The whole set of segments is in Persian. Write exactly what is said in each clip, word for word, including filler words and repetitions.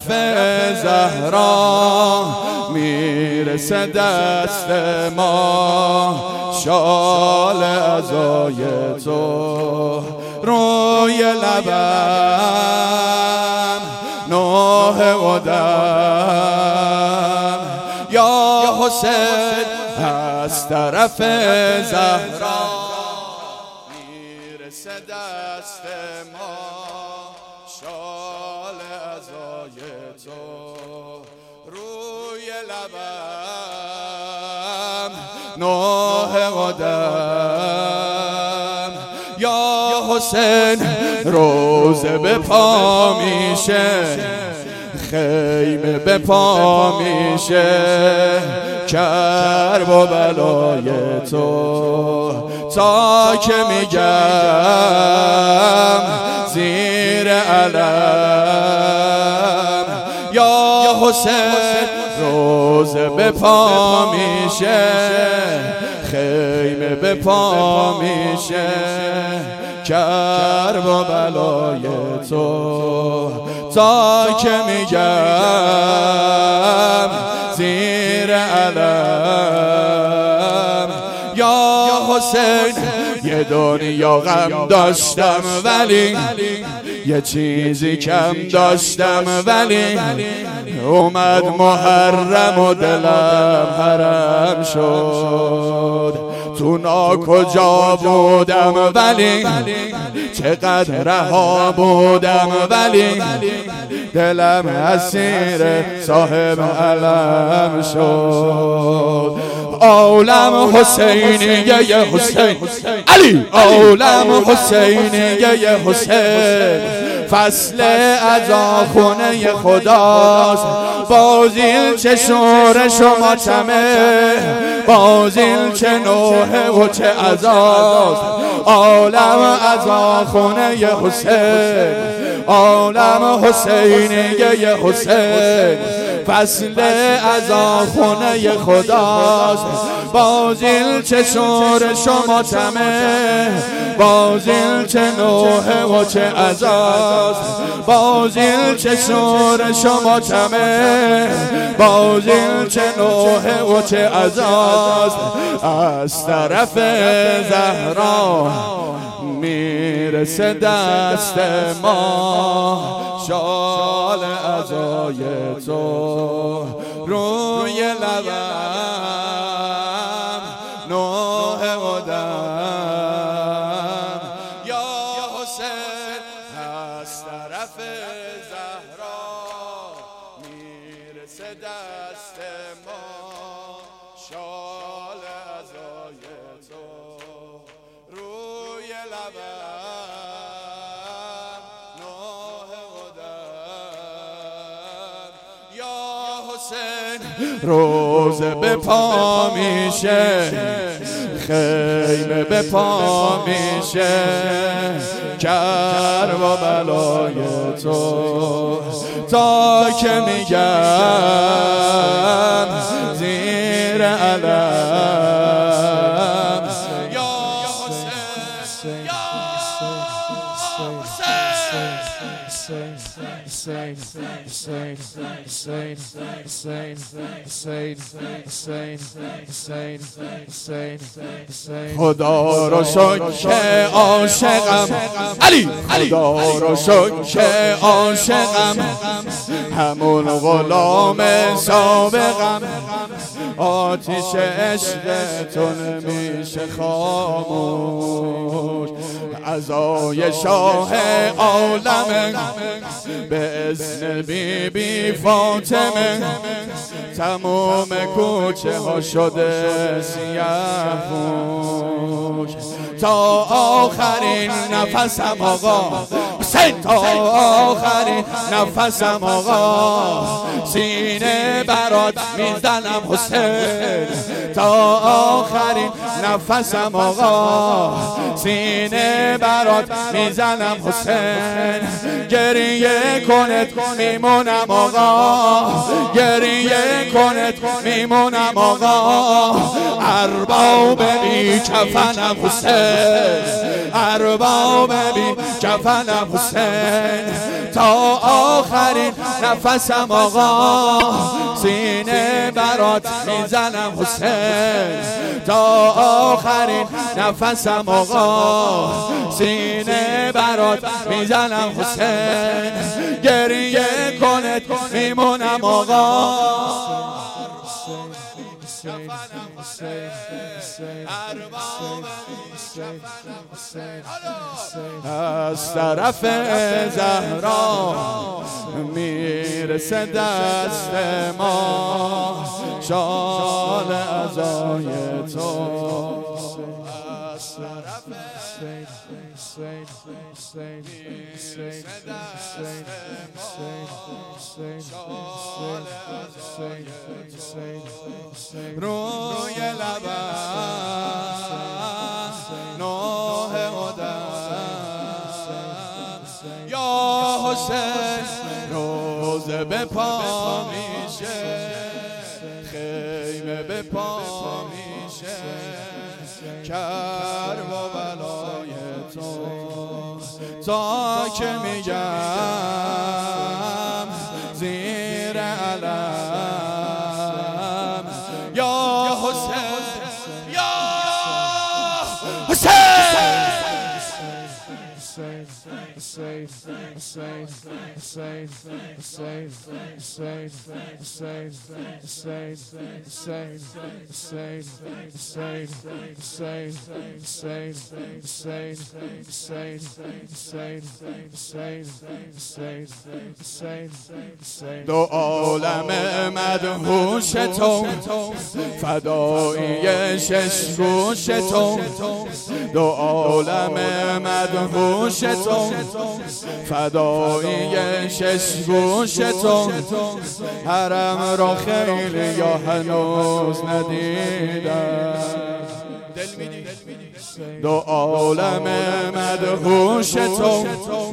زهرا میرسه دست ما، شال عزای تو روی لبم نوحه و دم. یا حسین از طرف زهرا میرسه دست ما، شال عزای تو روی لبم نوحه و دم. یا حسین روزه به پا میشه، خیمه به پا میشه، کرب و بلای تو تا که میگم زیر علم. یا حسین روزه به پا میشه، خیمه به پا میشه، کرب و بلای تو تا که میگم زیر علم. یا حسین یه دنیا غم داشتم ولی یه چیزی کم داشتم، ولی اومد محرم و دلم حرم شد. تو ناکجا بودم ولی چقدر رها بودم، ولی دلم اسیر صاحب علم شد. عالم حسینیه ی حسین علی، عالم حسینیه ی حسین، فصل عزا خونه خداست. بازیل چه شورش و ماتمه، بازیل چه نوحه و چه عزاست. عالم عزا خونه ی حسین، عالم حسینیه ی حسین، فصل عزا خونه خداست. بازیل چه شورش و ماتمه، بازیل چه نوحه و چه عزاست. بازیل چه شورش و ماتمه، بازیل چه نوحه و چه عزاست. از طرف زهرا میرسه دست ما، شال عزای تو روی لبم نوحه و دم. یا حسین از طرف زهرا میرسه دست ما، شال عزای تو روی لبم نوحه و دم. یا حسین روزه به پا میشه، خیمه به پا میشه، کرب و بلای تو تا که میگم زیر علم. یا حسین، یا خدا رو شکر عاشقم علی، خدا رو شکر عاشقم، همون غلام سابقم. آتیش عشق تو نمیشه خاموش، عزای شاه عالم به اذن بی بی فاطمه. تمام کوچه ها شده سیاه پوش، تا آخرین نفسم آقا حسین، تا آخرین نفسم آقا سینه برات میزنم حسین، تا آخرین نفسم آقا، سینه برات میزنم حسین، گریه کنت میمونم آقا، گریه کنت میمونم آقا، ارباب بی کفنم حسین، ارباب بی کفنم حسین، تا آخرین نفسم آقا، سینه برات میزنم حسین، تا آخرین نفسم آقا، سینه برات میزنم حسین، گریه کنت میمونم آقا. از طرف زهرا میرسه دست ما شال عزای تو، از طرف میرسه دست ما شال عزای تو، روی لبم نوح هدم یا حسین، روزه به پا میشه، خیمه به پا میشه، کرب و بلای تو، تا که میگم زیر علم یا حسین، یا حسین. دو عالم مدهوش تو، فدایی شش گوش تو، دو عالم مدهوش تو، فدایی شش گوش تو، حرم را خیلی یا هنوز ندیدم، دو عالم مدهوش تو،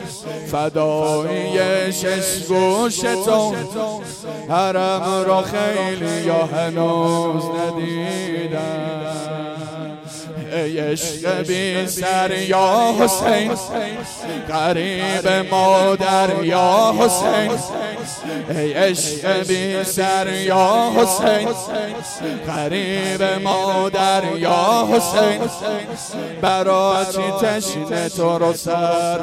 فدایی شش گوش تو، حرم را خیلی یا هنوز ندیدم. ای عشق بی سر یا حسین، غریب مادر یا حسین، ای عشق بی سر یا حسین، غریب مادر یا حسین، برا چی تشنه تو رو سر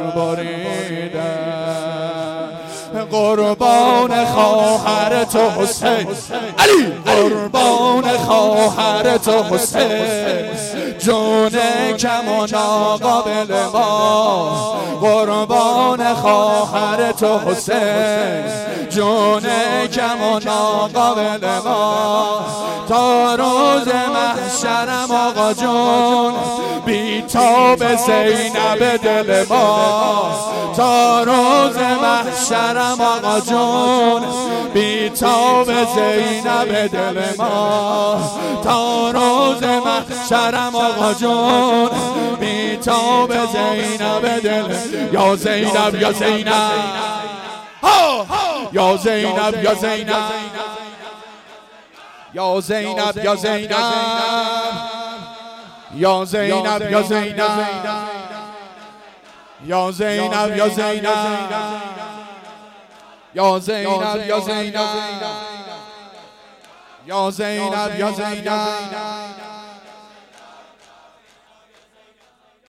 بریدم، قربان خواهر تو حسین علی، قربان خواهر تو حسین، جون کمان قابل ما، قربان خواهر تو حسین، جون کمان قابل ما، تا روز محشرم آقا جون، بی تاب زینب دل ما، تا روز محشرم آقا جون، بی تاب زینب دل ما، تا روز محشرم آقا جون، بی تاب زینب دل، یا زینب یا زینب یا زینب یا زینب یا زینب یا زینب یا زینب یا زینب یا زینب یا زینب یا زینب یا زینب یا زینب یا زینب